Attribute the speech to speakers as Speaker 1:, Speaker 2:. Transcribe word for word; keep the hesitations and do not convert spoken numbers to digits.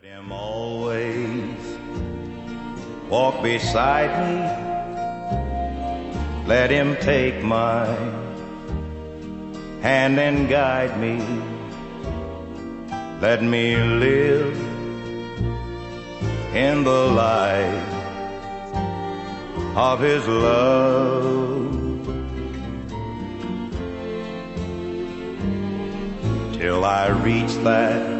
Speaker 1: Him always walk beside me. Let him take my hand and guide me. Let me live in the light of his love till I reach that